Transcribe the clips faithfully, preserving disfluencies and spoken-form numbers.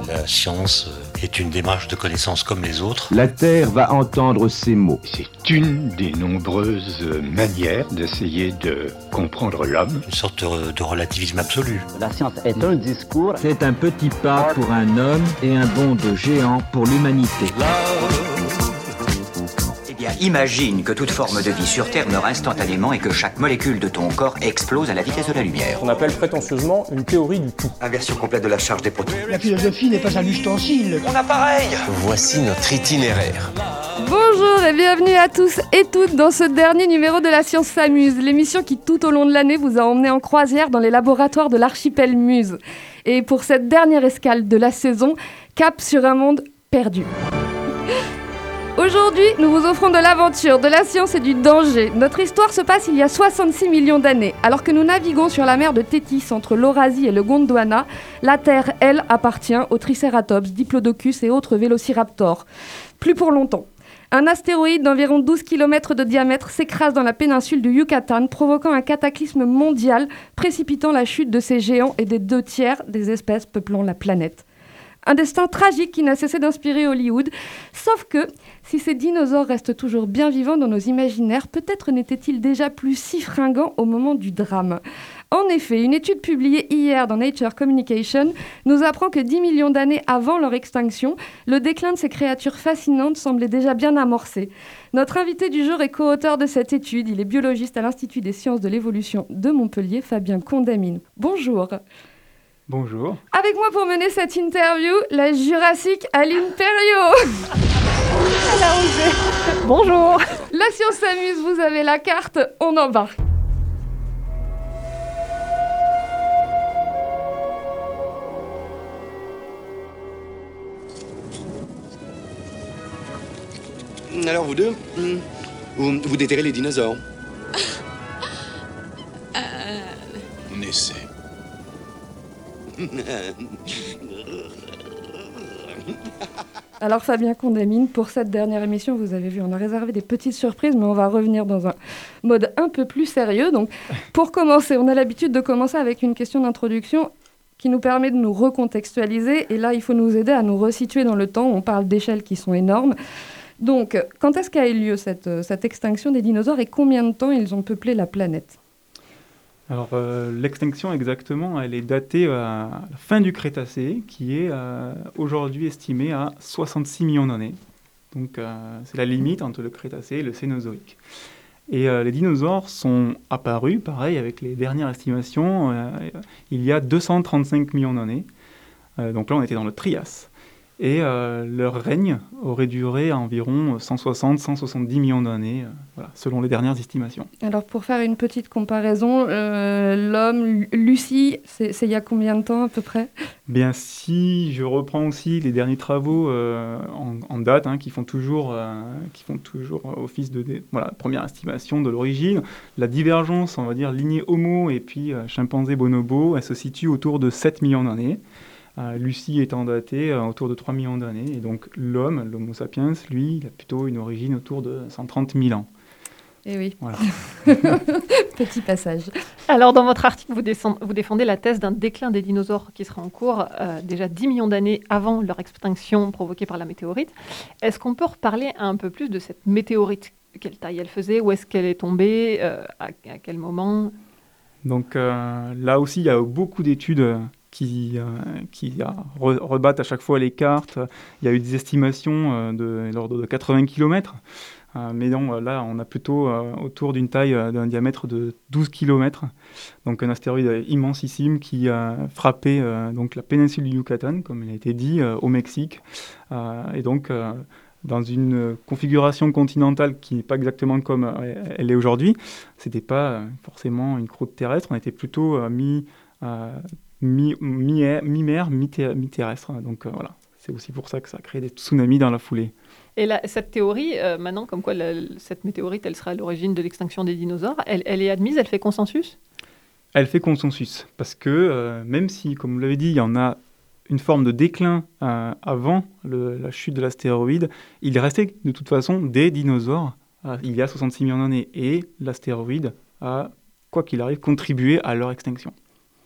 La science est une démarche de connaissance comme les autres. La Terre va entendre ces mots. C'est une des nombreuses manières d'essayer de comprendre l'homme. Une sorte de relativisme absolu. La science est un discours. C'est un petit pas pour un homme et un bond de géant pour l'humanité. Eh bien, imagine que toute forme de vie sur Terre meurt instantanément et que chaque molécule de ton corps explose à la vitesse de la lumière. On appelle prétentieusement une théorie du tout. Inversion complète de la charge des protons. La philosophie n'est pas un ustensile. Mon appareil. Voici notre itinéraire. Bonjour et bienvenue à tous et toutes dans ce dernier numéro de La Science s'amuse, l'émission qui tout au long de l'année vous a emmené en croisière dans les laboratoires de l'archipel Muse. Et pour cette dernière escale de la saison, cap sur un monde perdu. Aujourd'hui, nous vous offrons de l'aventure, de la science et du danger. Notre histoire se passe il y a soixante-six millions d'années. Alors que nous naviguons sur la mer de Tétis entre l'Eurasie et le Gondwana, la Terre, elle, appartient aux Triceratops, Diplodocus et autres vélociraptors. Plus pour longtemps. Un astéroïde d'environ douze kilomètres de diamètre s'écrase dans la péninsule du Yucatan, provoquant un cataclysme mondial, précipitant la chute de ces géants et des deux tiers des espèces peuplant la planète. Un destin tragique qui n'a cessé d'inspirer Hollywood. Sauf que, si ces dinosaures restent toujours bien vivants dans nos imaginaires, peut-être n'étaient-ils déjà plus si fringants au moment du drame. En effet, une étude publiée hier dans Nature Communication nous apprend que dix millions d'années avant leur extinction, le déclin de ces créatures fascinantes semblait déjà bien amorcé. Notre invité du jour est co-auteur de cette étude. Il est biologiste à l'Institut des sciences de l'évolution de Montpellier, Fabien Condamine. Bonjour. Bonjour. Avec moi pour mener cette interview, la Jurassique Aline Perriot. Elle a osé. Bonjour. La science s'amuse, vous avez la carte, on embarque. Alors vous deux, vous, vous déterrez les dinosaures. euh... On essaie. Alors Fabien Condamine, pour cette dernière émission, vous avez vu, on a réservé des petites surprises, mais on va revenir dans un mode un peu plus sérieux. Donc, pour commencer, on a l'habitude de commencer avec une question d'introduction qui nous permet de nous recontextualiser. Et là, il faut nous aider à nous resituer dans le temps. On parle d'échelles qui sont énormes. Donc, quand est-ce qu'a eu lieu cette, cette extinction des dinosaures et combien de temps ils ont peuplé la planète ? Alors, euh, l'extinction exactement, elle est datée à la fin du Crétacé, qui est euh, aujourd'hui estimée à soixante-six millions d'années. Donc, euh, c'est la limite entre le Crétacé et le Cénozoïque. Et euh, les dinosaures sont apparus, pareil, avec les dernières estimations, euh, il y a deux cent trente-cinq millions d'années. Euh, donc là, on était dans le Trias. Et euh, leur règne aurait duré environ cent soixante à cent soixante-dix millions d'années, euh, voilà, selon les dernières estimations. Alors pour faire une petite comparaison, euh, l'homme, Lucie, c'est, c'est il y a combien de temps à peu près ? Bien, si je reprends aussi les derniers travaux euh, en, en date, hein, qui font toujours, euh, qui font toujours office de dé... voilà, première estimation de l'origine, la divergence, on va dire, lignée Homo et puis euh, chimpanzé bonobo, elle se situe autour de sept millions d'années. Euh, Lucie étant datée euh, autour de trois millions d'années, et donc l'homme, l'Homo sapiens, lui, il a plutôt une origine autour de cent trente mille ans. Eh oui. Voilà. Petit passage. Alors, dans votre article, vous, descend, vous défendez la thèse d'un déclin des dinosaures qui sera en cours euh, déjà dix millions d'années avant leur extinction provoquée par la météorite. Est-ce qu'on peut reparler un peu plus de cette météorite ? Quelle taille elle faisait ? Où est-ce qu'elle est tombée ? euh, à, à quel moment ? Donc euh, là aussi, il y a beaucoup d'études euh, qui, euh, qui euh, re- rebattent à chaque fois les cartes. Il y a eu des estimations euh, de l'ordre de quatre-vingts kilomètres. Euh, mais non, là, on a plutôt euh, autour d'une taille, euh, d'un diamètre de douze kilomètres. Donc un astéroïde immensissime qui a frappé euh, donc, la péninsule du Yucatan, comme il a été dit, euh, au Mexique. Euh, et donc, euh, dans une configuration continentale qui n'est pas exactement comme euh, elle est aujourd'hui, ce n'était pas euh, forcément une croûte terrestre, on était plutôt euh, mi, euh, mi, mi, mi-mer, mi-ter- mi-terrestre. Donc euh, voilà, c'est aussi pour ça que ça a créé des tsunamis dans la foulée. Et la, cette théorie, euh, maintenant, comme quoi la, cette météorite, elle sera à l'origine de l'extinction des dinosaures, elle, elle est admise, elle fait consensus ? Elle fait consensus, parce que euh, même si, comme vous l'avez dit, il y en a une forme de déclin euh, avant le, la chute de l'astéroïde, il restait de toute façon des dinosaures euh, il y a soixante-six millions d'années, et l'astéroïde a, quoi qu'il arrive, contribué à leur extinction.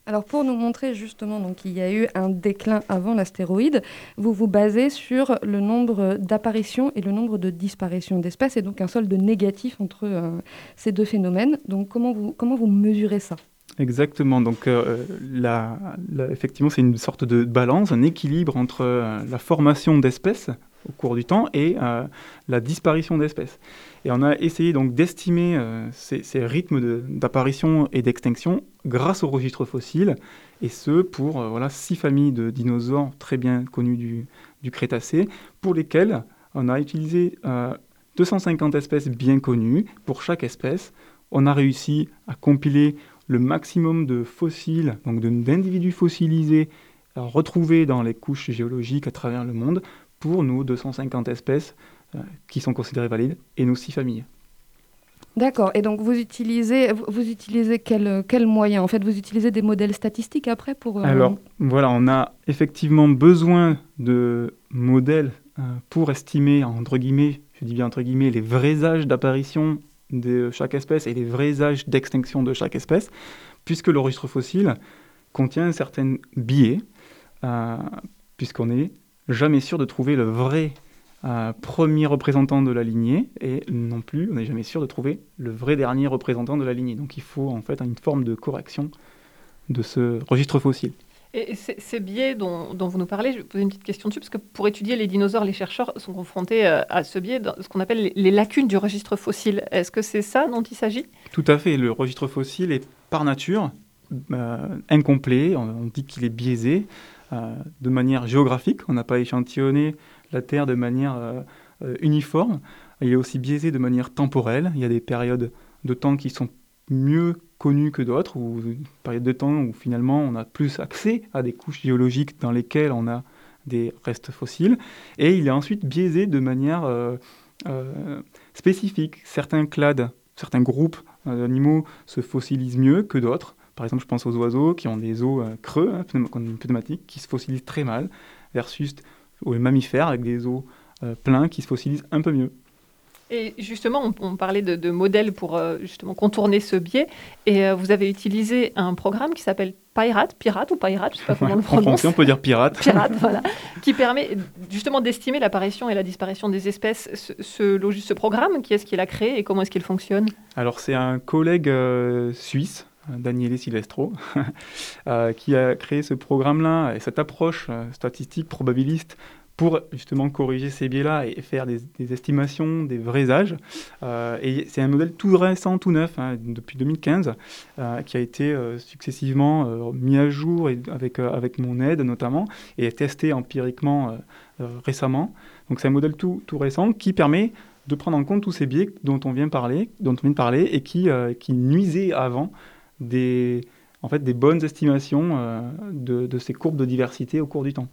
Alors pour nous montrer justement donc, qu'il y a eu un déclin avant l'astéroïde, vous vous basez sur le nombre d'apparitions et le nombre de disparitions d'espèces, et donc un solde négatif entre euh, ces deux phénomènes. Donc comment vous, comment vous mesurez ça ? Exactement. Donc, euh, la, la, effectivement, c'est une sorte de balance, un équilibre entre euh, la formation d'espèces au cours du temps et euh, la disparition d'espèces. Et on a essayé donc d'estimer euh, ces, ces rythmes de, d'apparition et d'extinction grâce au registre fossile, et ce pour euh, voilà, six familles de dinosaures très bien connues du, du Crétacé, pour lesquelles on a utilisé euh, deux cent cinquante espèces bien connues. Pour chaque espèce, on a réussi à compiler le maximum de fossiles, donc de, d'individus fossilisés euh, retrouvés dans les couches géologiques à travers le monde pour nos deux cent cinquante espèces euh, qui sont considérées valides et nos six familles. D'accord. Et donc vous utilisez, vous, vous utilisez quel, quel moyen ? En fait, vous utilisez des modèles statistiques après pour... Euh... Alors voilà, on a effectivement besoin de modèles euh, pour estimer, entre guillemets, je dis bien entre guillemets, les vrais âges d'apparition de chaque espèce et les vrais âges d'extinction de chaque espèce, puisque le registre fossile contient un certain biais, euh, puisqu'on n'est jamais sûr de trouver le vrai euh, premier représentant de la lignée, et non plus, on n'est jamais sûr de trouver le vrai dernier représentant de la lignée. Donc il faut en fait une forme de correction de ce registre fossile. Et ces, ces biais dont, dont vous nous parlez, je vais vous poser une petite question dessus, parce que pour étudier les dinosaures, les chercheurs sont confrontés à ce biais, dans ce qu'on appelle les, les lacunes du registre fossile. Est-ce que c'est ça dont il s'agit ? Tout à fait. Le registre fossile est par nature euh, incomplet. On, on dit qu'il est biaisé euh, de manière géographique. On n'a pas échantillonné la Terre de manière euh, euh, uniforme. Il est aussi biaisé de manière temporelle. Il y a des périodes de temps qui sont mieux connues que d'autres, ou une période de temps où finalement on a plus accès à des couches géologiques dans lesquelles on a des restes fossiles, et il est ensuite biaisé de manière euh, euh, spécifique. Certains clades, certains groupes euh, d'animaux se fossilisent mieux que d'autres. Par exemple, je pense aux oiseaux qui ont des os euh, creux, hein, pneumatiques, qui se fossilisent très mal, versus aux mammifères avec des os euh, pleins qui se fossilisent un peu mieux. Et justement, on, on parlait de, de modèles pour euh, justement contourner ce biais. Et euh, vous avez utilisé un programme qui s'appelle Pirate, Pirate ou Pirate, je ne sais pas comment on le prononce. En français, on peut dire Pirate. Pirate, voilà. Qui permet justement d'estimer l'apparition et la disparition des espèces. Ce, ce, ce programme, qui est-ce qui l'a créé et comment est-ce qu'il fonctionne ? Alors, c'est un collègue euh, suisse, Daniele Silvestro, euh, qui a créé ce programme-là et cette approche euh, statistique probabiliste pour justement corriger ces biais-là et faire des, des estimations des vrais âges. Euh, et c'est un modèle tout récent, tout neuf, hein, depuis deux mille quinze, euh, qui a été euh, successivement euh, mis à jour et avec, euh, avec mon aide notamment, et testé empiriquement euh, euh, récemment. Donc c'est un modèle tout, tout récent qui permet de prendre en compte tous ces biais dont on vient de parler, dont on vient de parler et qui, euh, qui nuisaient avant des, en fait, des bonnes estimations euh, de, de ces courbes de diversité au cours du temps.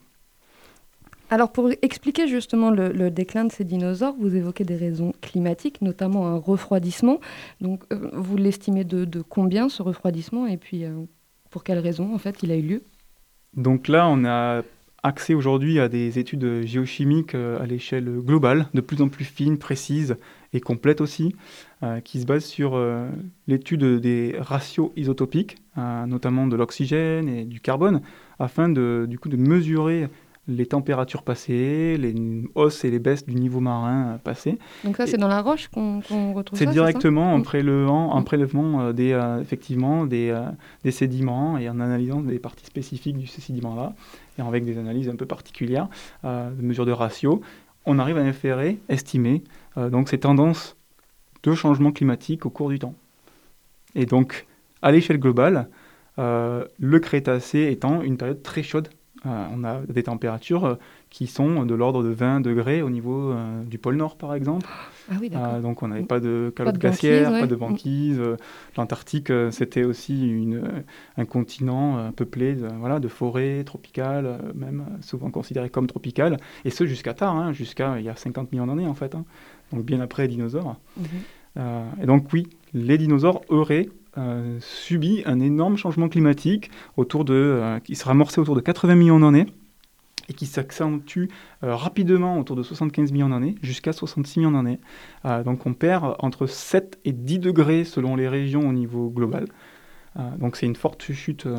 Alors pour expliquer justement le, le déclin de ces dinosaures, vous évoquez des raisons climatiques, notamment un refroidissement. Donc euh, vous l'estimez de, de combien ce refroidissement et puis euh, pour quelles raisons en fait il a eu lieu ? Donc là on a accès aujourd'hui à des études géochimiques euh, à l'échelle globale, de plus en plus fines, précises et complètes aussi, euh, qui se basent sur euh, l'étude des ratios isotopiques, euh, notamment de l'oxygène et du carbone, afin de, du coup, de mesurer les températures passées, les hausses et les baisses du niveau marin euh, passé. Donc ça, c'est et dans la roche qu'on, qu'on retrouve c'est ça, directement c'est ça en prélevant, en prélèvement euh, des, euh, effectivement des, euh, des sédiments et en analysant des parties spécifiques de ces sédiments-là, et avec des analyses un peu particulières, euh, de mesures de ratio, on arrive à inférer, estimer euh, donc ces tendances de changement climatique au cours du temps. Et donc, à l'échelle globale, euh, le Crétacé étant une période très chaude. Euh, on a des températures euh, qui sont de l'ordre de vingt degrés au niveau euh, du pôle Nord, par exemple. Ah oui, d'accord. Euh, donc on n'avait pas de calotte de glaciaire, banquise, ouais. pas de banquise. Euh, L'Antarctique, euh, c'était aussi une, euh, un continent euh, peuplé de, voilà, de forêts tropicales, euh, même euh, souvent considéré comme tropical, et ce jusqu'à tard, hein, jusqu'à il y a cinquante millions d'années en fait, hein, donc bien après les dinosaures. Mm-hmm. Euh, et donc oui, les dinosaures auraient Euh, subit un énorme changement climatique autour de, euh, qui sera amorcé autour de quatre-vingts millions d'années et qui s'accentue euh, rapidement autour de soixante-quinze millions d'années jusqu'à soixante-six millions d'années. Euh, donc on perd entre sept et dix degrés selon les régions au niveau global. Euh, donc c'est une forte chute euh,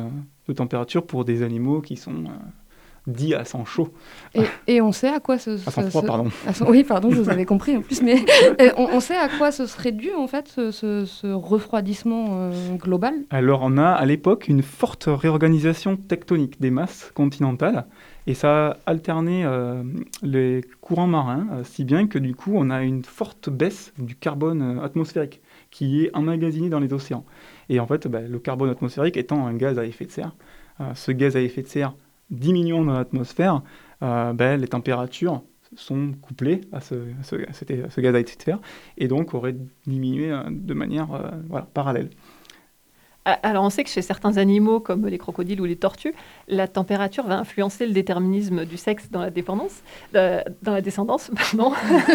de température pour des animaux qui sont euh, dits à sang chaud. Et, et on sait à quoi ce... À sang froid, ce, pardon. À son, oui, pardon, je vous avais compris en plus, mais on, on sait à quoi ce serait dû, en fait, ce, ce, ce refroidissement euh, global? Alors, on a à l'époque une forte réorganisation tectonique des masses continentales, et ça a alterné euh, les courants marins, euh, si bien que du coup, on a une forte baisse du carbone euh, atmosphérique qui est emmagasiné dans les océans. Et en fait, bah, le carbone atmosphérique étant un gaz à effet de serre, euh, ce gaz à effet de serre diminuant dans l'atmosphère, euh, bah, les températures sont couplées à ce, à ce, à ce, à ce gaz à effet de serre, et donc auraient diminué euh, de manière euh, voilà, parallèle. Alors, on sait que chez certains animaux, comme les crocodiles ou les tortues, la température va influencer le déterminisme du sexe dans la dépendance, euh, dans la descendance, pardon.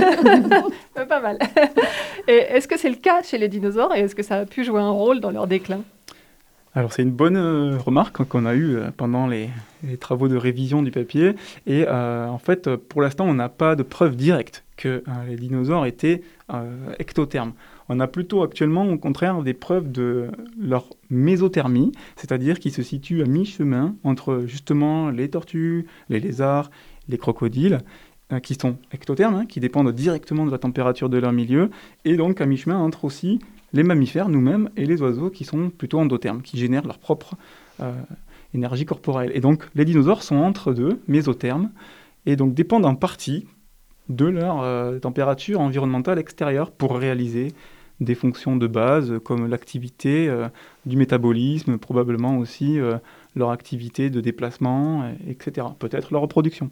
Pas mal. Et est-ce que c'est le cas chez les dinosaures et est-ce que ça a pu jouer un rôle dans leur déclin? Alors, c'est une bonne euh, remarque qu'on a eue euh, pendant les, les travaux de révision du papier. Et euh, en fait, pour l'instant, on n'a pas de preuve directe que euh, les dinosaures étaient euh, ectothermes. On a plutôt actuellement, au contraire, des preuves de leur mésothermie, c'est-à-dire qu'ils se situent à mi-chemin entre justement les tortues, les lézards, les crocodiles, euh, qui sont ectothermes, hein, qui dépendent directement de la température de leur milieu, et donc à mi-chemin entre aussi les mammifères, nous-mêmes, et les oiseaux qui sont plutôt endothermes, qui génèrent leur propre euh, énergie corporelle. Et donc les dinosaures sont entre deux, mésothermes, et donc dépendent en partie de leur euh, température environnementale extérieure pour réaliser des fonctions de base comme l'activité euh, du métabolisme, probablement aussi euh, leur activité de déplacement, et cetera. Peut-être leur reproduction.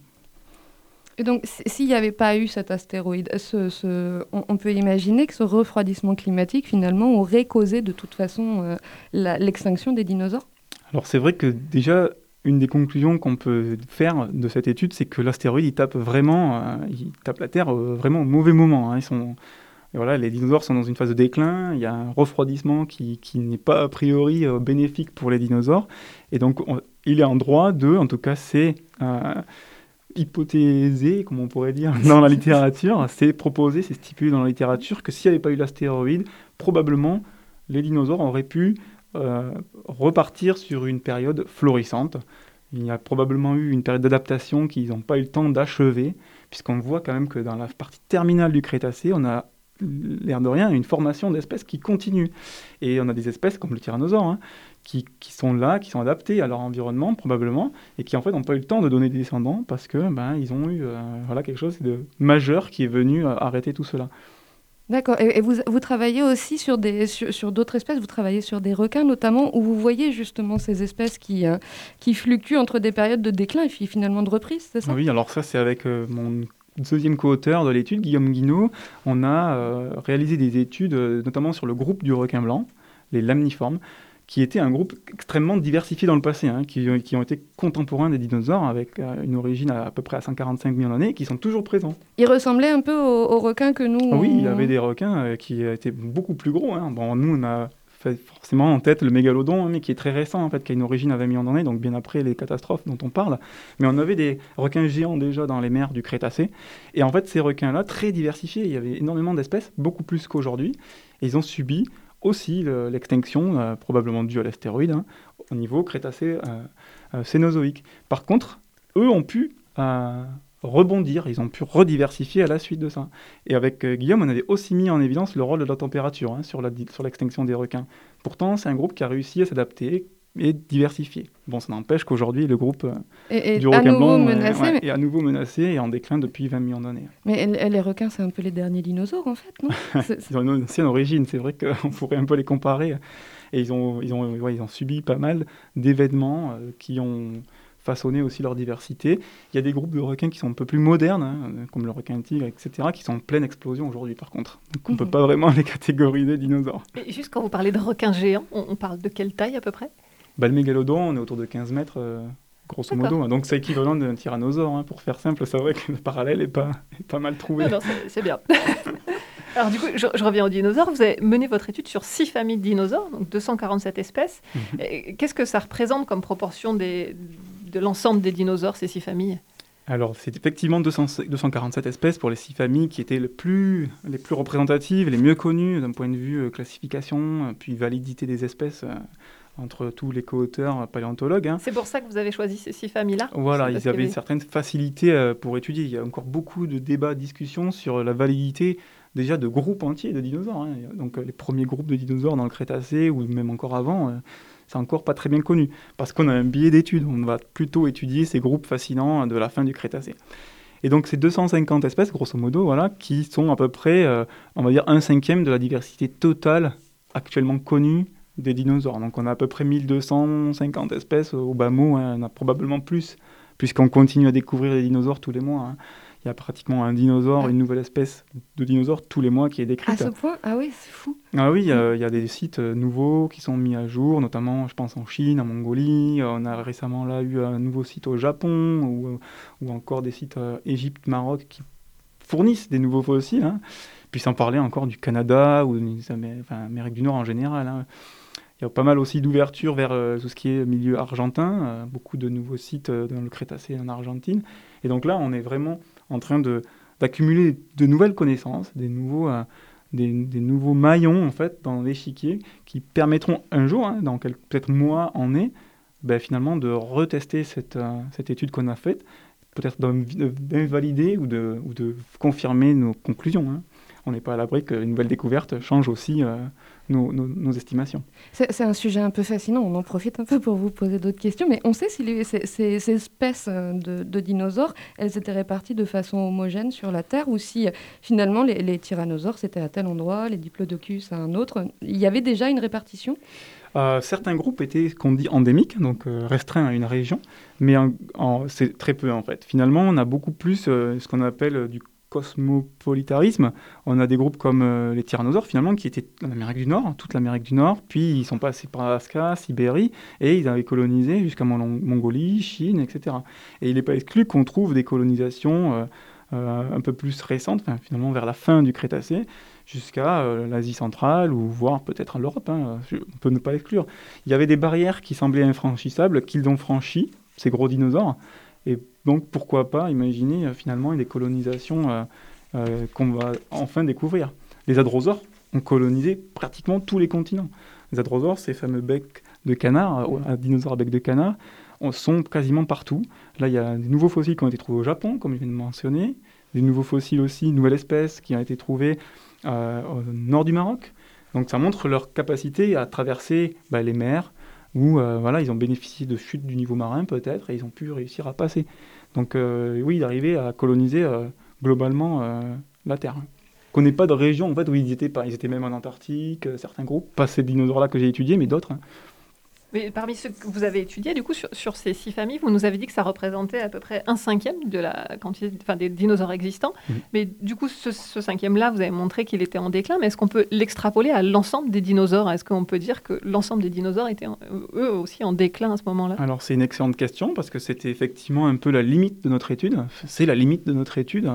Et donc, s'il n'y avait pas eu cet astéroïde, ce, ce, on, on peut imaginer que ce refroidissement climatique, finalement, aurait causé de toute façon euh, la, l'extinction des dinosaures? Alors, c'est vrai que déjà, une des conclusions qu'on peut faire de cette étude, c'est que l'astéroïde, il tape vraiment, euh, il tape la Terre euh, vraiment au mauvais moment. Hein. Ils sont... Et voilà, les dinosaures sont dans une phase de déclin, il y a un refroidissement qui, qui n'est pas a priori euh, bénéfique pour les dinosaures. Et donc, on, il est en droit de, en tout cas, c'est euh, hypothésé, comme on pourrait dire, dans la littérature, c'est proposé, c'est stipulé dans la littérature que s'il n'y avait pas eu l'astéroïde, probablement, les dinosaures auraient pu euh, repartir sur une période florissante. Il y a probablement eu une période d'adaptation qu'ils n'ont pas eu le temps d'achever, puisqu'on voit quand même que dans la partie terminale du Crétacé, on a l'air de rien, une formation d'espèces qui continue. Et on a des espèces comme le tyrannosaure, hein, qui, qui sont là, qui sont adaptées à leur environnement, probablement, et qui en fait n'ont pas eu le temps de donner des descendants parce que ben, ils ont eu euh, voilà, quelque chose de majeur qui est venu euh, arrêter tout cela. D'accord. Et, et vous, vous travaillez aussi sur, des, sur, sur d'autres espèces, vous travaillez sur des requins notamment, où vous voyez justement ces espèces qui, euh, qui fluctuent entre des périodes de déclin et puis finalement de reprise, c'est ça? Oui, alors ça c'est avec euh, mon deuxième co-auteur de l'étude, Guillaume Guinaud. On a euh, réalisé des études, euh, notamment sur le groupe du requin blanc, les lamniformes, qui était un groupe extrêmement diversifié dans le passé, hein, qui, qui ont été contemporains des dinosaures, avec euh, une origine à, à peu près à cent quarante-cinq millions d'années, et qui sont toujours présents. Ils ressemblaient un peu aux, aux requins que nous... Ah oui, on... il y avait des requins euh, qui étaient beaucoup plus gros. Hein. Bon, nous, on a fait forcément en tête le mégalodon, hein, mais qui est très récent, en fait, qui a une origine à vingt millions d'années, donc bien après les catastrophes dont on parle. Mais on avait des requins géants déjà dans les mers du Crétacé. Et en fait, ces requins-là, très diversifiés, il y avait énormément d'espèces, beaucoup plus qu'aujourd'hui, et ils ont subi aussi le, l'extinction, euh, probablement due à l'astéroïde, hein, au niveau Crétacé euh, euh, Cénozoïque. Par contre, eux ont pu euh, rebondir, ils ont pu rediversifier à la suite de ça. Et avec euh, Guillaume, on avait aussi mis en évidence le rôle de la température hein, sur, la, sur l'extinction des requins. Pourtant, c'est un groupe qui a réussi à s'adapter et diversifier. Bon, ça n'empêche qu'aujourd'hui, le groupe euh, et, et du requin blanc menacé, ouais, mais... est à nouveau menacé et en déclin depuis vingt millions d'années. Mais les requins, c'est un peu les derniers dinosaures, en fait, non? c'est... Ils ont une ancienne origine, c'est vrai qu'on pourrait un peu les comparer. Et ils ont, ils ont, ouais, ils ont subi pas mal d'événements euh, qui ont façonné aussi leur diversité. Il y a des groupes de requins qui sont un peu plus modernes, hein, comme le requin tigre, et cetera, qui sont en pleine explosion aujourd'hui, par contre. Donc on ne mmh. peut pas vraiment les catégoriser dinosaures. Et juste quand vous parlez de requins géants, on, on parle de quelle taille à peu près? Bah, le mégalodon, on est autour de quinze mètres, euh, grosso D'accord. modo. Hein. Donc c'est équivalent d'un tyrannosaure. Hein. Pour faire simple, c'est vrai que le parallèle est pas, est pas mal trouvé. Non, non, c'est, c'est bien. Alors du coup, je, je reviens aux dinosaures. Vous avez mené votre étude sur six familles de dinosaures, donc deux cent quarante-sept espèces. Mmh. Et qu'est-ce que ça représente comme proportion des, de l'ensemble des dinosaures, ces six familles? Alors, c'est effectivement deux cents, deux cent quarante-sept espèces pour les six familles qui étaient les plus, les plus représentatives, les mieux connues d'un point de vue euh, classification, puis validité des espèces euh, entre tous les co-auteurs paléontologues. Hein. C'est pour ça que vous avez choisi ces six familles-là? Voilà, ils avaient une certaine facilité euh, pour étudier. Il y a encore beaucoup de débats, discussions sur la validité déjà de groupes entiers de dinosaures. Hein. Donc euh, les premiers groupes de dinosaures dans le Crétacé, ou même encore avant, euh, c'est encore pas très bien connu, parce qu'on a un biais d'études. On va plutôt étudier ces groupes fascinants de la fin du Crétacé. Et donc ces deux cent cinquante espèces, grosso modo, voilà, qui sont à peu près, euh, on va dire, un cinquième de la diversité totale actuellement connue des dinosaures. Donc on a à peu près mille deux cent cinquante espèces au bas mot, hein, on a probablement plus, puisqu'on continue à découvrir les dinosaures tous les mois. Hein. Il y a pratiquement un dinosaure, une nouvelle espèce de dinosaure tous les mois qui est décrite. À ce point? Ah oui, c'est fou. Ah oui, euh, il y a des sites nouveaux qui sont mis à jour, notamment, je pense, en Chine, en Mongolie. On a récemment là eu un nouveau site au Japon, ou, ou encore des sites euh, Égypte, Maroc, qui fournissent des nouveaux fossiles. Hein. Puis sans parler encore du Canada, ou enfin, Amérique du Nord en général. Hein. Il y a pas mal aussi d'ouverture vers euh, tout ce qui est milieu argentin, euh, beaucoup de nouveaux sites euh, dans le Crétacé en Argentine. Et donc là, on est vraiment en train de, d'accumuler de nouvelles connaissances, des nouveaux, euh, des, des nouveaux maillons en fait, dans l'échiquier qui permettront un jour, hein, dans quelques peut-être mois, années, ben, finalement de retester cette, euh, cette étude qu'on a faite, peut-être d'invalider ou de, ou de confirmer nos conclusions. Hein. On n'est pas à l'abri qu'une nouvelle découverte change aussi euh, nos, nos, nos estimations. C'est, c'est un sujet un peu fascinant, on en profite un peu pour vous poser d'autres questions, mais on sait si les, ces, ces, ces espèces de, de dinosaures, elles étaient réparties de façon homogène sur la Terre, ou si finalement les, les tyrannosaures c'était à tel endroit, les diplodocus à un autre. Il y avait déjà une répartition? Euh, certains groupes étaient ce qu'on dit endémiques, donc euh, restreints à une région, mais en, en, c'est très peu en fait. Finalement, on a beaucoup plus euh, ce qu'on appelle euh, du cosmopolitarisme. On a des groupes comme euh, les tyrannosaures, finalement, qui étaient en Amérique du Nord, toute l'Amérique du Nord, puis ils sont passés par Alaska, Sibérie, et ils avaient colonisé jusqu'à Mon- Mongolie, Chine, et cetera. Et il n'est pas exclu qu'on trouve des colonisations euh, euh, un peu plus récentes, enfin, finalement vers la fin du Crétacé, jusqu'à euh, l'Asie centrale, ou voire peut-être l'Europe, hein, on peut ne pas l'exclure. Il y avait des barrières qui semblaient infranchissables, qu'ils ont franchies, ces gros dinosaures, et donc, pourquoi pas imaginer euh, finalement des colonisations euh, euh, qu'on va enfin découvrir. Les hadrosaures ont colonisé pratiquement tous les continents. Les hadrosaures, ces fameux becs de canard, euh, dinosaures à bec de canard, on, sont quasiment partout. Là, il y a des nouveaux fossiles qui ont été trouvés au Japon, comme je viens de mentionner. Des nouveaux fossiles aussi, une nouvelle espèce qui ont été trouvées euh, au nord du Maroc. Donc, ça montre leur capacité à traverser bah, les mers, où euh, voilà, ils ont bénéficié de chutes du niveau marin peut-être, et ils ont pu réussir à passer. Donc euh, oui, ils arrivaient à coloniser euh, globalement euh, la Terre. On ne connaît pas de région en fait, où ils étaient pas. Ils étaient même en Antarctique, euh, certains groupes, pas ces dinosaures-là que j'ai étudiés, mais d'autres. Hein. Mais parmi ceux que vous avez étudiés, du coup, sur, sur ces six familles, vous nous avez dit que ça représentait à peu près un cinquième de la quantité, enfin, des dinosaures existants. Mmh. Mais du coup, ce, ce cinquième-là, vous avez montré qu'il était en déclin. Mais est-ce qu'on peut l'extrapoler à l'ensemble des dinosaures? Est-ce qu'on peut dire que l'ensemble des dinosaures étaient en, eux aussi en déclin à ce moment-là? Alors, c'est une excellente question, parce que c'était effectivement un peu la limite de notre étude. C'est la limite de notre étude,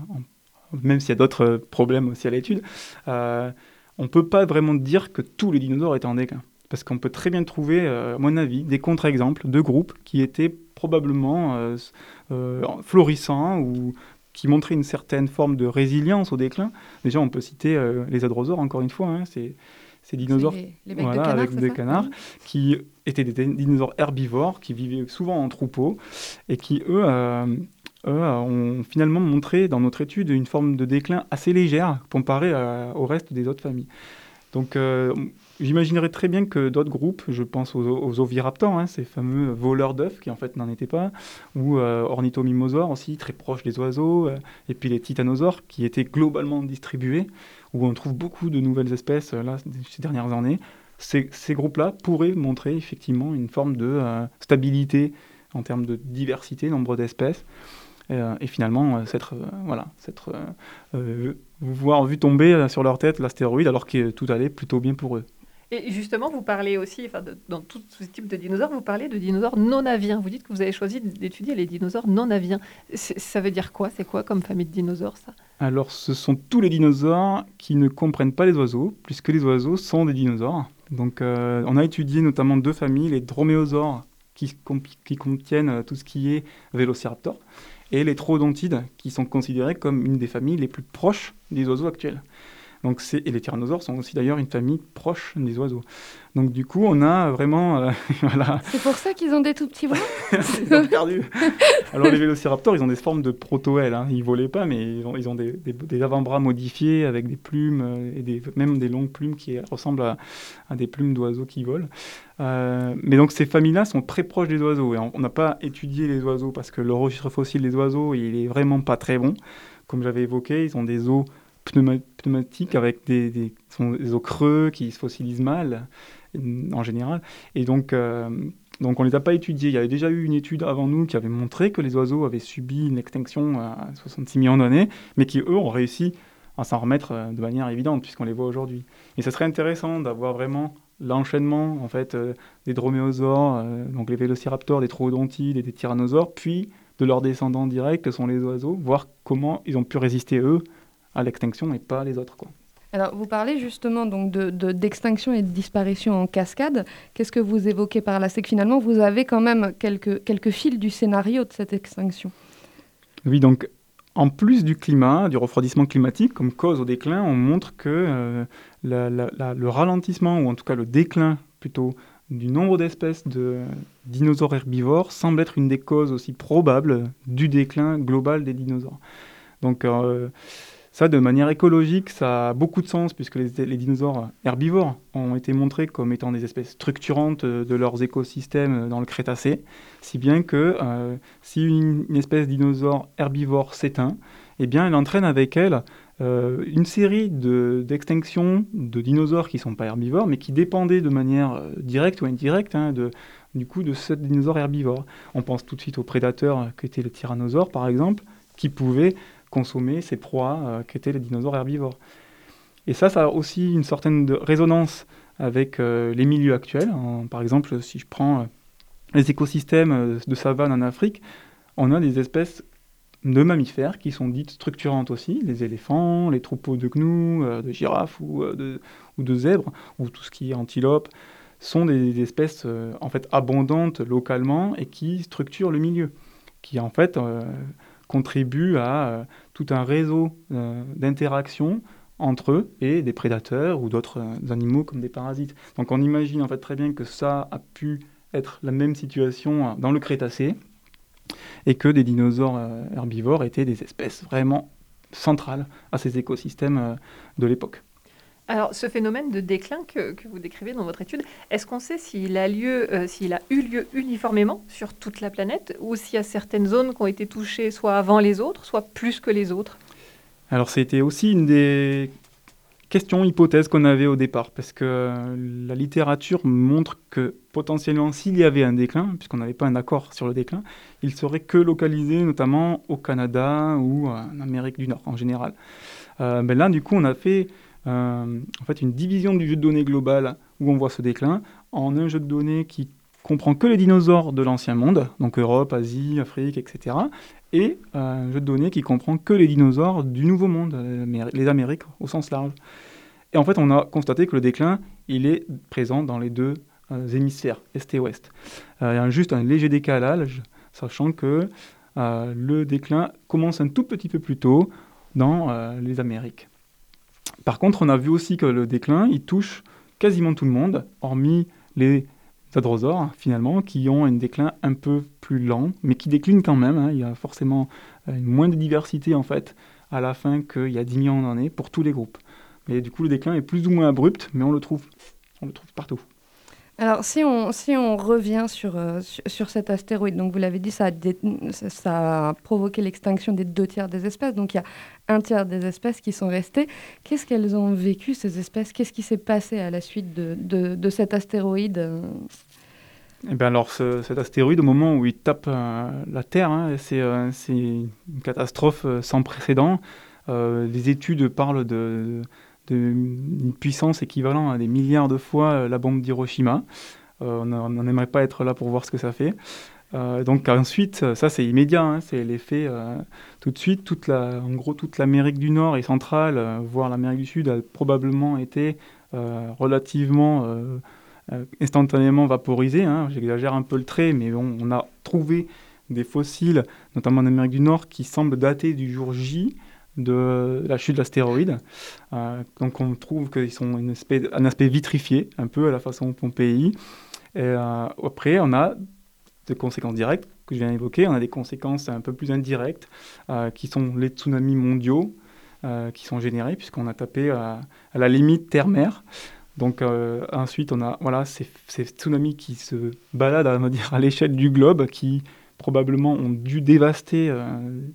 même s'il y a d'autres problèmes aussi à l'étude. Euh, on ne peut pas vraiment dire que tous les dinosaures étaient en déclin. Parce qu'on peut très bien trouver, euh, à mon avis, des contre-exemples de groupes qui étaient probablement euh, euh, florissants ou qui montraient une certaine forme de résilience au déclin. Déjà, on peut citer euh, les hadrosaures, encore une fois, hein, c'est, ces dinosaures les, les becs voilà, de canard, avec des canards, qui étaient des dinosaures herbivores, qui vivaient souvent en troupeau, et qui, eux, euh, eux ont finalement montré dans notre étude une forme de déclin assez légère comparée à, au reste des autres familles. Donc, euh, j'imaginerais très bien que d'autres groupes, je pense aux, aux oviraptors, hein, ces fameux voleurs d'œufs qui en fait n'en étaient pas, ou euh, ornithomimosaures aussi, très proches des oiseaux, euh, et puis les titanosaures qui étaient globalement distribués, où on trouve beaucoup de nouvelles espèces là, ces dernières années. Ces, ces groupes-là pourraient montrer effectivement une forme de euh, stabilité en termes de diversité, nombre d'espèces. Et, euh, et finalement, euh, s'être, euh, voilà, s'être, euh, euh, voir vu tomber euh, sur leur tête l'astéroïde alors que tout allait plutôt bien pour eux. Et justement, vous parlez aussi, enfin, de, dans tout ce type de dinosaures, vous parlez de dinosaures non aviens. Vous dites que vous avez choisi d'étudier les dinosaures non aviens. C'est, ça veut dire quoi? C'est quoi comme famille de dinosaures, ça? Alors, ce sont tous les dinosaures qui ne comprennent pas les oiseaux, puisque les oiseaux sont des dinosaures. Donc, euh, on a étudié notamment deux familles, les droméosaures, qui, qui contiennent tout ce qui est vélociraptor, et les troodontides, qui sont considérés comme une des familles les plus proches des oiseaux actuels. Donc c'est, et les tyrannosaures sont aussi d'ailleurs une famille proche des oiseaux. Donc du coup, on a vraiment... Euh, voilà. C'est pour ça qu'ils ont des tout petits bras. Ils ont perdu. Alors les vélociraptors, ils ont des formes de proto-ailes. Hein. Ils ne volaient pas, mais ils ont, ils ont des, des, des avant-bras modifiés avec des plumes, euh, et des, même des longues plumes qui ressemblent à, à des plumes d'oiseaux qui volent. Euh, mais donc ces familles-là sont très proches des oiseaux. Et on n'a pas étudié les oiseaux parce que le registre fossile des oiseaux, il est vraiment pas très bon. Comme j'avais évoqué, ils ont des os pneuma- pneumatiques avec des, des, sont des os creux qui se fossilisent mal en général. Et donc, euh, donc on ne les a pas étudiés. Il y avait déjà eu une étude avant nous qui avait montré que les oiseaux avaient subi une extinction à soixante-six millions d'années, mais qui, eux, ont réussi à s'en remettre de manière évidente, puisqu'on les voit aujourd'hui. Et ce serait intéressant d'avoir vraiment l'enchaînement en fait, euh, des droméosaures, euh, donc les vélociraptors, des troodontides et des tyrannosaures, puis de leurs descendants directs, que sont les oiseaux, voir comment ils ont pu résister, eux, à l'extinction et pas les autres, quoi. Alors, vous parlez justement donc, de, de, d'extinction et de disparition en cascade. Qu'est-ce que vous évoquez par là? C'est que finalement, vous avez quand même quelques, quelques fils du scénario de cette extinction. Oui, donc, en plus du climat, du refroidissement climatique, comme cause au déclin, on montre que euh, la, la, la, le ralentissement, ou en tout cas le déclin plutôt, du nombre d'espèces de dinosaures herbivores semble être une des causes aussi probables du déclin global des dinosaures. Donc euh, ça, de manière écologique, ça a beaucoup de sens puisque les, les dinosaures herbivores ont été montrés comme étant des espèces structurantes de leurs écosystèmes dans le Crétacé, si bien que euh, si une, une espèce de dinosaure herbivore s'éteint, eh bien, elle entraîne avec elle Euh, une série de, d'extinctions de dinosaures qui ne sont pas herbivores, mais qui dépendaient de manière euh, directe ou indirecte hein, de, du coup de ce dinosaure herbivore. On pense tout de suite aux prédateurs qui étaient les tyrannosaures, par exemple, qui pouvaient consommer ces proies euh, qui étaient les dinosaures herbivores. Et ça, ça a aussi une certaine de résonance avec euh, les milieux actuels. Hein. Par exemple, si je prends euh, les écosystèmes de savane en Afrique, on a des espèces de mammifères qui sont dites structurantes aussi, les éléphants, les troupeaux de gnous, euh, de girafes ou, euh, de, ou de zèbres, ou tout ce qui est antilope, sont des, des espèces euh, en fait abondantes localement et qui structurent le milieu, qui en fait euh, contribuent à euh, tout un réseau euh, d'interactions entre eux et des prédateurs ou d'autres euh, animaux comme des parasites. Donc on imagine en fait très bien que ça a pu être la même situation dans le Crétacé, et que des dinosaures euh, herbivores étaient des espèces vraiment centrales à ces écosystèmes euh, de l'époque. Alors, ce phénomène de déclin que, que vous décrivez dans votre étude, est-ce qu'on sait s'il a, lieu, euh, s'il a eu lieu uniformément sur toute la planète, ou s'il y a certaines zones qui ont été touchées soit avant les autres, soit plus que les autres? Alors, c'était aussi une des questions, hypothèses qu'on avait au départ, parce que la littérature montre que potentiellement, s'il y avait un déclin, puisqu'on n'avait pas un accord sur le déclin, il serait que localisé notamment au Canada ou en Amérique du Nord en général. Euh, ben là, du coup, on a fait euh, en fait, une division du jeu de données global où on voit ce déclin en un jeu de données qui comprend que les dinosaures de l'ancien monde, donc Europe, Asie, Afrique, et cetera, et euh, un jeu de données qui comprend que les dinosaures du Nouveau Monde, les Amériques au sens large. Et en fait, on a constaté que le déclin, il est présent dans les deux euh, hémisphères, Est et Ouest. Euh, il y a juste un léger décalage, sachant que euh, le déclin commence un tout petit peu plus tôt dans euh, les Amériques. Par contre, on a vu aussi que le déclin, il touche quasiment tout le monde, hormis les hadrosaures, finalement, qui ont un déclin un peu plus lent, mais qui déclinent quand même. Hein. Il y a forcément euh, moins de diversité, en fait, à la fin qu'il y a dix millions d'années pour tous les groupes. Mais du coup, le déclin est plus ou moins abrupt, mais on le trouve, on le trouve partout. Alors, si on, si on revient sur, euh, sur, sur cet astéroïde, donc vous l'avez dit, ça a, dé- ça, ça a provoqué l'extinction des deux tiers des espèces, donc il y a un tiers des espèces qui sont restées. Qu'est-ce qu'elles ont vécu, ces espèces? Qu'est-ce qui s'est passé à la suite de, de, de cet astéroïde? Eh bien alors, ce, cet astéroïde, au moment où il tape euh, la Terre, hein, c'est, euh, c'est une catastrophe euh, sans précédent. Euh, les études parlent de... d'une puissance équivalente à des milliards de fois la bombe d'Hiroshima. Euh, on n'aimerait pas être là pour voir ce que ça fait. Euh, donc ensuite, ça c'est immédiat, hein, c'est l'effet euh, tout de suite. Toute la, en gros, toute l'Amérique du Nord et centrale, euh, voire l'Amérique du Sud, a probablement été euh, relativement euh, euh, instantanément vaporisée. Hein. J'exagère un peu le trait, mais bon, on a trouvé des fossiles, notamment en Amérique du Nord, qui semblent dater du jour J, de la chute de l'astéroïde. Euh, donc on trouve qu'ils sont une espèce, un aspect vitrifié, un peu à la façon Pompéi. Et euh, après, on a des conséquences directes que je viens d'évoquer. On a des conséquences un peu plus indirectes, euh, qui sont les tsunamis mondiaux, euh, qui sont générés, puisqu'on a tapé à, à la limite terre-mer. Donc euh, ensuite, on a voilà, ces, ces tsunamis qui se baladent on va dire, à l'échelle du globe, qui probablement ont dû dévaster euh,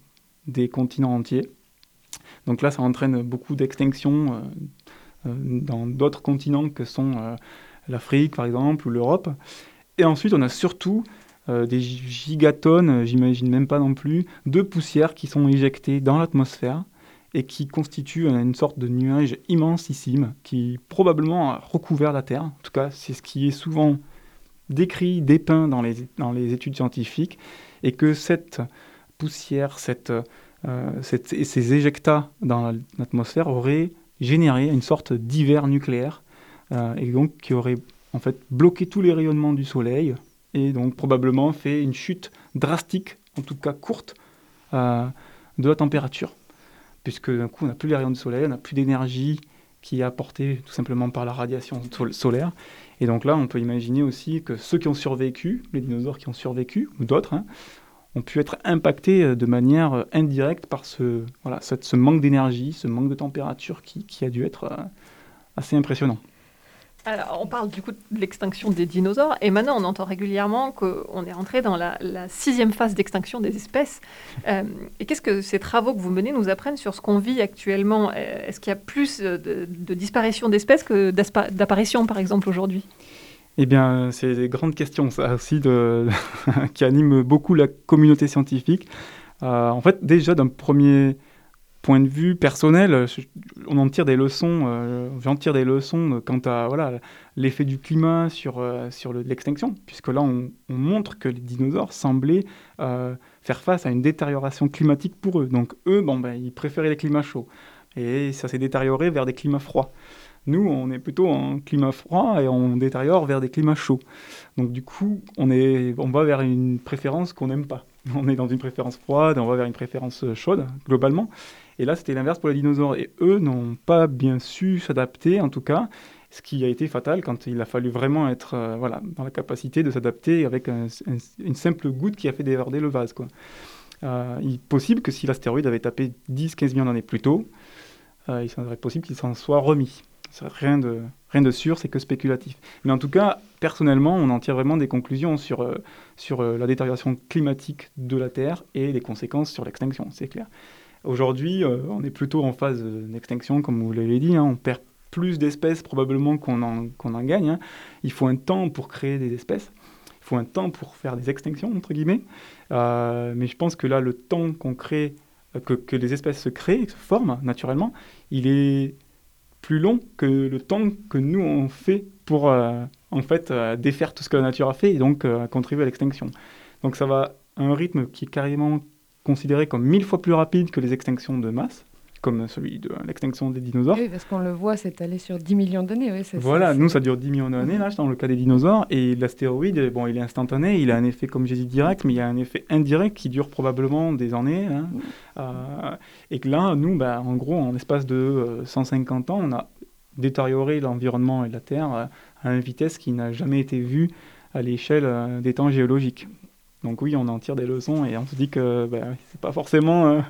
des continents entiers. Donc là, ça entraîne beaucoup d'extinctions euh, euh, dans d'autres continents que sont euh, l'Afrique, par exemple, ou l'Europe. Et ensuite, on a surtout euh, des gigatonnes, j'imagine même pas non plus, de poussière qui sont éjectées dans l'atmosphère et qui constituent une sorte de nuage immensissime qui probablement a recouvert la Terre. En tout cas, c'est ce qui est souvent décrit, dépeint dans les, dans les études scientifiques, et que cette poussière, cette... Euh, cette, ces éjectats dans l'atmosphère auraient généré une sorte d'hiver nucléaire euh, et donc qui aurait en fait bloqué tous les rayonnements du Soleil et donc probablement fait une chute drastique, en tout cas courte, euh, de la température, puisque d'un coup on n'a plus les rayons du Soleil, on n'a plus d'énergie qui est apportée tout simplement par la radiation sol- solaire. Et donc là on peut imaginer aussi que ceux qui ont survécu, les dinosaures qui ont survécu, ou d'autres, hein, ont pu être impactés de manière indirecte par ce, voilà, ce, ce manque d'énergie, ce manque de température qui, qui a dû être euh, assez impressionnant. Alors, on parle du coup de l'extinction des dinosaures, et maintenant on entend régulièrement qu'on est rentré dans la, la sixième phase d'extinction des espèces. Euh, et qu'est-ce que ces travaux que vous menez nous apprennent sur ce qu'on vit actuellement ? Est-ce qu'il y a plus de, de disparition d'espèces que d'apparition, par exemple, aujourd'hui ? Eh bien, c'est des grandes questions, ça aussi, de, qui animent beaucoup la communauté scientifique. Euh, en fait, déjà, d'un premier point de vue personnel, on en tire des leçons, euh, j'en tire des leçons quant à voilà, l'effet du climat sur, euh, sur le, l'extinction, puisque là, on, on montre que les dinosaures semblaient euh, faire face à une détérioration climatique pour eux. Donc, eux, bon, ben, ils préféraient les climats chauds, et ça s'est détérioré vers des climats froids. Nous, on est plutôt en climat froid et on détériore vers des climats chauds. Donc du coup, on, est, on va vers une préférence qu'on n'aime pas. On est dans une préférence froide, on va vers une préférence chaude, globalement. Et là, c'était l'inverse pour les dinosaures. Et eux n'ont pas bien su s'adapter, en tout cas, ce qui a été fatal quand il a fallu vraiment être euh, voilà, dans la capacité de s'adapter avec un, un, une simple goutte qui a fait déborder le vase, quoi. Euh, il est possible que si l'astéroïde avait tapé dix à quinze millions d'années plus tôt, euh, il serait possible qu'il s'en soit remis. C'est rien de, rien de sûr, c'est que spéculatif. Mais en tout cas, personnellement, on en tire vraiment des conclusions sur, euh, sur euh, la détérioration climatique de la Terre et les conséquences sur l'extinction, c'est clair. Aujourd'hui, euh, on est plutôt en phase d'extinction, comme vous l'avez dit, hein, on perd plus d'espèces probablement qu'on en, qu'on en gagne. Hein. Il faut un temps pour créer des espèces, il faut un temps pour faire des extinctions, entre guillemets. Euh, mais je pense que là, le temps qu'on crée, que, que les espèces se créent, se forment naturellement, il est plus long que le temps que nous on fait pour euh, en fait euh, défaire tout ce que la nature a fait et donc euh, contribuer à l'extinction. Donc ça va à un rythme qui est carrément considéré comme mille fois plus rapide que les extinctions de masse, comme celui de l'extinction des dinosaures. Oui, parce qu'on le voit s'étaler sur dix millions d'années. Oui, c'est voilà, ça, nous ça dure dix millions d'années là, dans le cas des dinosaures, et l'astéroïde, bon, il est instantané, il a un effet, comme j'ai dit, direct, mais il y a un effet indirect qui dure probablement des années. Hein. Mmh. Euh, et que là, nous, bah, en gros, en l'espace de euh, cent cinquante ans, on a détérioré l'environnement et la Terre euh, à une vitesse qui n'a jamais été vue à l'échelle euh, des temps géologiques. Donc oui, on en tire des leçons et on se dit que bah, c'est pas forcément... Euh,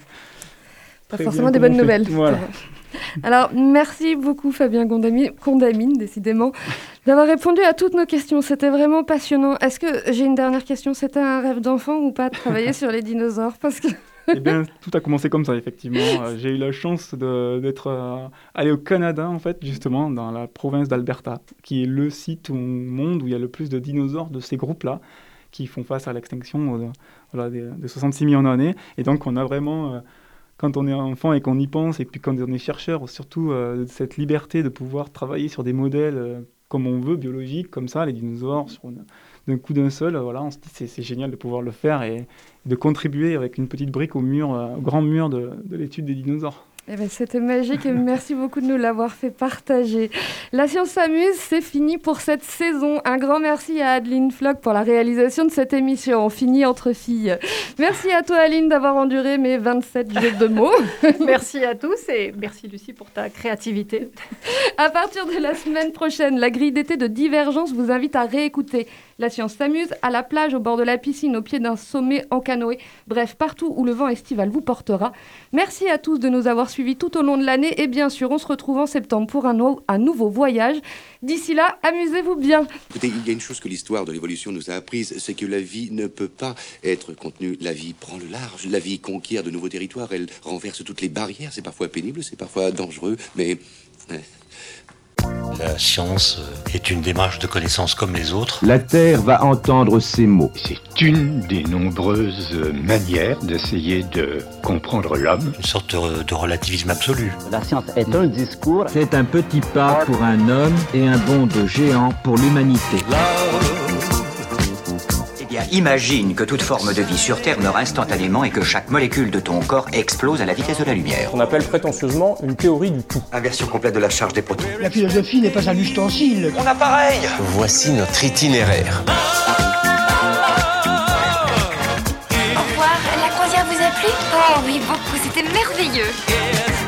Pas forcément des bonnes nouvelles. Voilà. Alors, merci beaucoup Fabien Condamine, Condamine décidément, d'avoir répondu à toutes nos questions. C'était vraiment passionnant. Est-ce que, j'ai une dernière question, c'était un rêve d'enfant ou pas de travailler sur les dinosaures? Parce que... Eh bien, tout a commencé comme ça, effectivement. Euh, j'ai eu la chance de, d'être euh, allé au Canada, en fait, justement, dans la province d'Alberta, qui est le site au monde où il y a le plus de dinosaures de ces groupes-là, qui font face à l'extinction euh, voilà, de, de soixante-six millions d'années. Et donc, on a vraiment... Euh, quand on est enfant et qu'on y pense, et puis quand on est chercheur, surtout euh, cette liberté de pouvoir travailler sur des modèles euh, comme on veut, biologiques, comme ça, les dinosaures, sur une, d'un coup d'un seul, euh, voilà, on se dit c'est, c'est génial de pouvoir le faire et de contribuer avec une petite brique au mur, euh, au grand mur de, de l'étude des dinosaures. Eh ben, c'était magique et merci beaucoup de nous l'avoir fait partager. La science s'amuse, c'est fini pour cette saison. Un grand merci à Adeline Flock pour la réalisation de cette émission. On finit entre filles. Merci à toi Aline d'avoir enduré mes vingt-sept jeux de mots. Merci à tous et merci Lucie pour ta créativité. À partir de la semaine prochaine, la grille d'été de Divergence vous invite à réécouter La science s'amuse à la plage, au bord de la piscine, au pied d'un sommet, en canoë. Bref, partout où le vent estival vous portera. Merci à tous de nous avoir suivis tout au long de l'année et bien sûr, on se retrouve en septembre pour un, no- un nouveau voyage. D'ici là, amusez-vous bien. Écoutez, il y a une chose que l'histoire de l'évolution nous a apprise, c'est que la vie ne peut pas être contenue. La vie prend le large, la vie conquiert de nouveaux territoires, elle renverse toutes les barrières. C'est parfois pénible, c'est parfois dangereux, mais... La science est une démarche de connaissance comme les autres. La Terre va entendre ces mots. C'est une des nombreuses manières d'essayer de comprendre l'homme. Une sorte de, de relativisme absolu. La science est un discours. C'est un petit pas pour un homme et un bond de géant pour l'humanité. Eh bien, imagine que toute forme de vie sur Terre meurt instantanément et que chaque molécule de ton corps explose à la vitesse de la lumière. On appelle prétentieusement une théorie du tout. Inversion complète de la charge des protons. La philosophie n'est pas un ustensile. Mon appareil. Voici notre itinéraire. Au revoir, la croisière vous a plu ? Oh oui, beaucoup, c'était merveilleux.